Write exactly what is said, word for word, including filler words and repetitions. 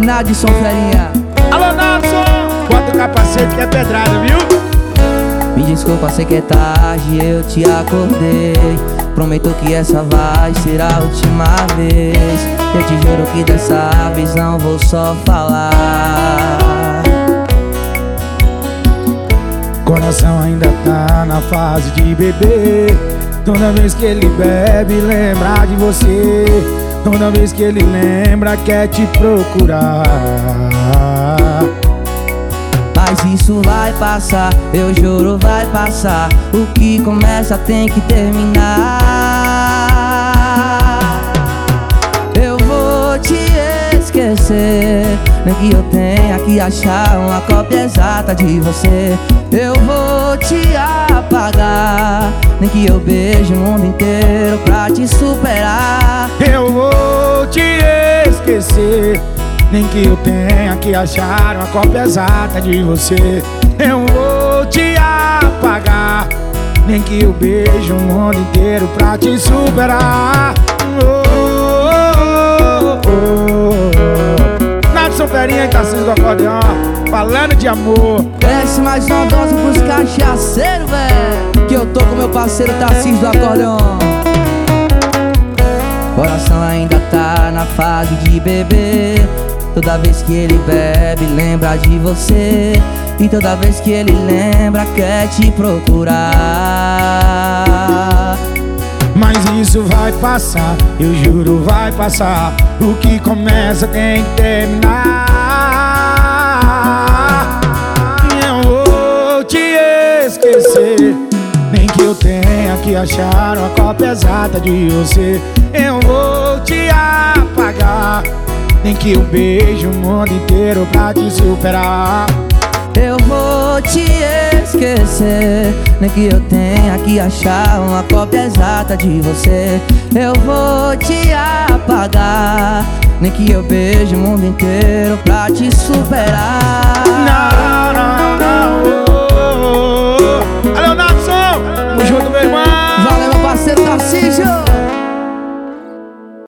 Nadson Ferinha. Alô, Nadson! Bota o capacete que é pedrada, viu? Me desculpa, sei que é tarde, eu te acordei. Prometo que essa vai ser a última vez. Eu te juro que dessa vez não vou só falar. Coração ainda tá na fase de beber. Toda vez que ele bebe, lembra de você. Toda vez que ele lembra, quer te procurar. Mas isso vai passar, eu juro vai passar. O que começa tem que terminar. Eu vou te esquecer, nem que eu tenha que achar uma cópia exata de você. Eu vou te apagar, nem que eu beije o mundo inteiro pra te superar. Eu vou te esquecer, nem que eu tenha que achar uma cópia exata de você. Eu vou te apagar, nem que eu beije o mundo inteiro pra te superar. Oh, oh, oh, oh. Nadson Ferinha e Tarcísio do Acordeão, falando de amor. Desce mais uma dose pros cachaceiros, velho, que eu tô com meu parceiro Tarcísio do Acordeão. Coração ainda tá na fase de beber. Toda vez que ele bebe, lembra de você. E toda vez que ele lembra, quer te procurar. Mas isso vai passar, eu juro vai passar. O que começa tem que terminar. Eu vou te esquecer, nem que eu tenha que achar uma cópia exata de você. Eu vou te apagar, nem que eu beije o mundo inteiro pra te superar. Eu vou te esquecer, nem que eu tenha que achar uma cópia exata de você. Eu vou te apagar, nem que eu beije o mundo inteiro pra te superar. Não, não, não.